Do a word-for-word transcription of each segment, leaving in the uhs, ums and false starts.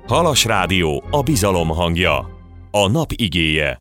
Halas Rádió, a bizalom hangja. A nap igéje.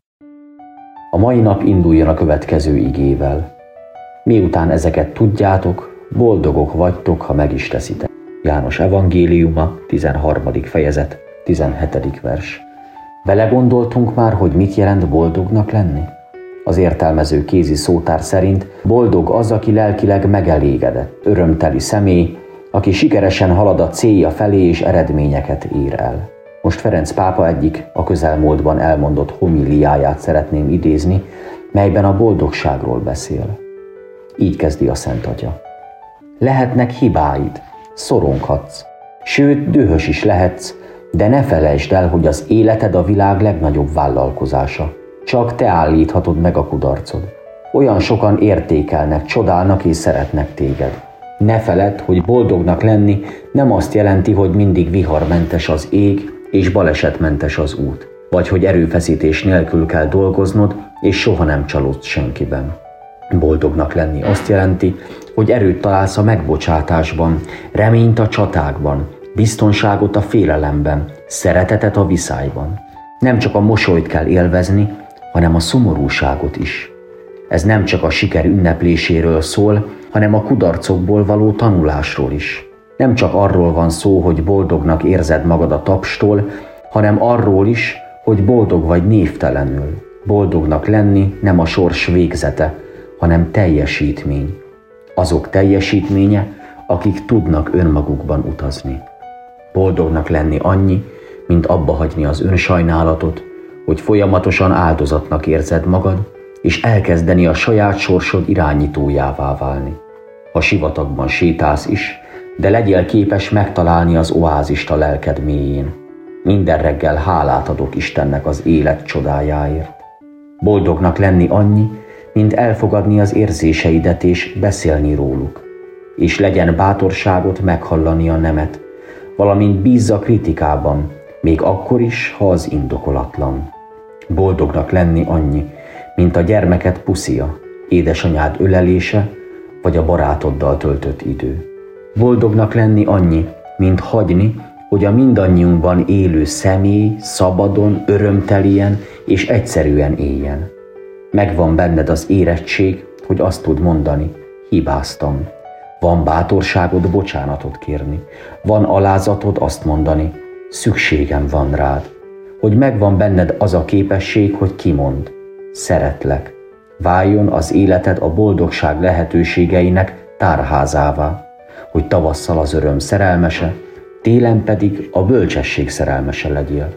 A mai nap induljon a következő igével. Miután ezeket tudjátok, boldogok vagytok, ha meg is teszitek. János evangéliuma, tizenharmadik fejezet, tizenhetedik vers. Belegondoltunk már, hogy mit jelent boldognak lenni? Az értelmező kézi szótár szerint boldog az, aki lelkileg megelégedett, örömteli személy, aki sikeresen halad a célja felé és eredményeket ér el. Most Ferenc pápa egyik a közelmúltban elmondott homiliáját szeretném idézni, melyben a boldogságról beszél. Így kezdi a Szent Atya. Lehetnek hibáid, szoronghatsz, sőt dühös is lehetsz, de ne felejtsd el, hogy az életed a világ legnagyobb vállalkozása. Csak te állíthatod meg a kudarcod. Olyan sokan értékelnek, csodálnak és szeretnek téged. Ne feledd, hogy boldognak lenni nem azt jelenti, hogy mindig viharmentes az ég és balesetmentes az út, vagy hogy erőfeszítés nélkül kell dolgoznod, és soha nem csalódsz senkiben. Boldognak lenni azt jelenti, hogy erőt találsz a megbocsátásban, reményt a csatákban, biztonságot a félelemben, szeretetet a viszályban. Nem csak a mosolyt kell élvezni, hanem a szomorúságot is. Ez nem csak a siker ünnepléséről szól, hanem a kudarcokból való tanulásról is. Nem csak arról van szó, hogy boldognak érzed magad a tapstól, hanem arról is, hogy boldog vagy névtelenül. Boldognak lenni nem a sors végzete, hanem teljesítmény. Azok teljesítménye, akik tudnak önmagukban utazni. Boldognak lenni annyi, mint abba hagyni az önsajnálatot, hogy folyamatosan áldozatnak érzed magad, és elkezdeni a saját sorsod irányítójává válni. Ha sivatagban sétálsz is, de legyél képes megtalálni az oázist a lelked mélyén. Minden reggel hálát adok Istennek az élet csodájáért. Boldognak lenni annyi, mint elfogadni az érzéseidet és beszélni róluk. És legyen bátorságot meghallani a nemet, valamint bízz a kritikában, még akkor is, ha az indokolatlan. Boldognak lenni annyi, mint a gyermeket puszia, édesanyád ölelése, vagy a barátoddal töltött idő. Boldognak lenni annyi, mint hagyni, hogy a mindannyiunkban élő személy szabadon, örömtelien és egyszerűen éljen. Megvan benned az érettség, hogy azt tud mondani, hibáztam. Van bátorságod bocsánatot kérni. Van alázatod azt mondani, szükségem van rád. Hogy megvan benned az a képesség, hogy kimond, szeretlek. Váljon az életed a boldogság lehetőségeinek tárházává, hogy tavasszal az öröm szerelmese, télen pedig a bölcsesség szerelmese legyél.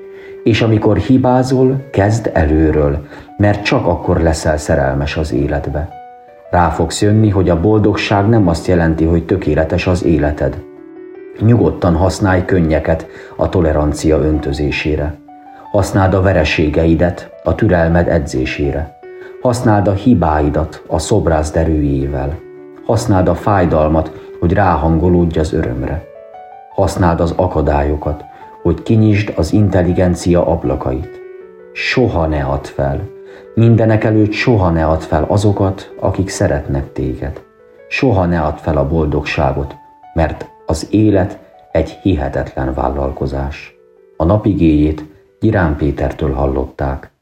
És amikor hibázol, kezd előről, mert csak akkor leszel szerelmes az életbe. Rá fogsz jönni, hogy a boldogság nem azt jelenti, hogy tökéletes az életed. Nyugodtan használj könnyeket a tolerancia öntözésére. Használd a vereségeidet a türelmed edzésére. Használd a hibáidat a szobrászd erőjével. Használd a fájdalmat, hogy ráhangolódj az örömre. Használd az akadályokat, hogy kinyisd az intelligencia ablakait. Soha ne add fel. Mindenekelőtt soha ne add fel azokat, akik szeretnek téged. Soha ne add fel a boldogságot, mert az élet egy hihetetlen vállalkozás. A napigéjét Gyirán Pétertől hallották.